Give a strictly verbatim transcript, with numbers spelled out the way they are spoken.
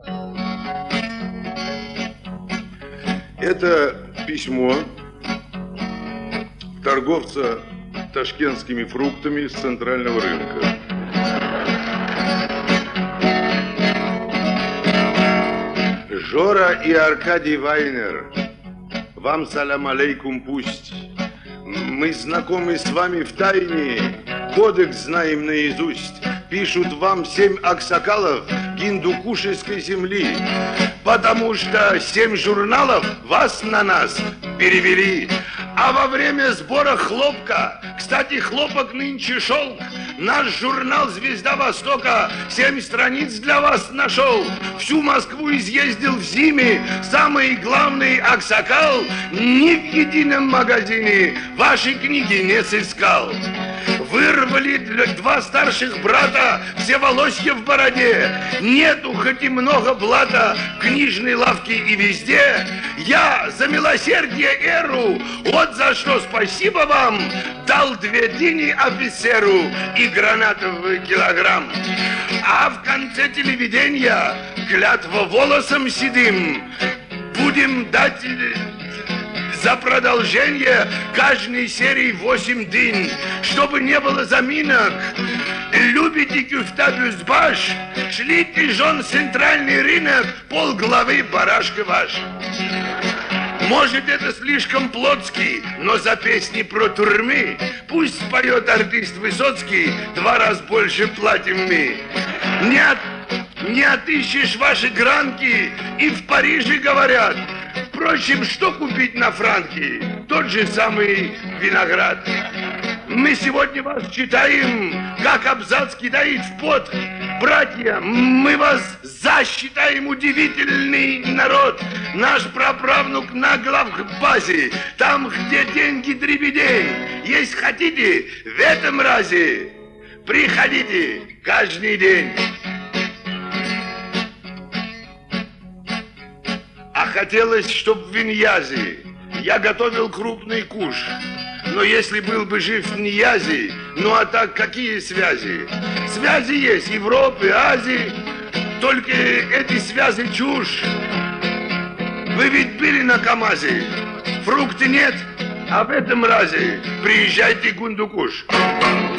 Это письмо торговца ташкентскими фруктами с центрального рынка. Жора и Аркадий Вайнер, вам салям алейкум пусть. Мы знакомы с вами в тайне, кодекс знаем наизусть. Пишут вам семь аксакалов гиндукушеской земли, потому что семь журналов вас на нас перевели. А во время сбора хлопка, кстати, хлопок нынче шелк, наш журнал «Звезда Востока» семь страниц для вас нашел. Всю Москву изъездил в зиме самый главный аксакал, ни в едином магазине вашей книги не сыскал. Вырвали два старших брата, все волосья в бороде. Нету хоть и много блата в книжной лавке и везде. Я за милосердие эру, вот за что спасибо вам, дал две дыни офицеру и гранатовый килограмм. А в конце телевидения клятва волосом седым будем дать за продолжение каждой серии восемь дынь, чтобы не было заминок. Любите кюфта-бюзбаш, шлите жен центральный рынок, полглавы барашка ваш. Может, это слишком плотский, но за песни про турмы пусть споет артист Высоцкий, два раза больше платим мы. Не, от, не отыщешь ваши гранки, и в Париже говорят. Впрочем, что купить на франки? Тот же самый виноград. Мы сегодня вас читаем, как абзац кидает в пот. Братья, мы вас засчитаем удивительный народ. Наш праправнук на главбазе, там, где деньги дребедей. Есть хотите, в этом разе приходите каждый день. А хотелось, чтоб в Виньязе я готовил крупный куш. Но если был бы жив Ниязи, ну а так какие связи? Связи есть Европы, Азии, только эти связи чушь. Вы ведь были на КамАЗе, фрукты нет, а в этом разе приезжайте в Гундукуш.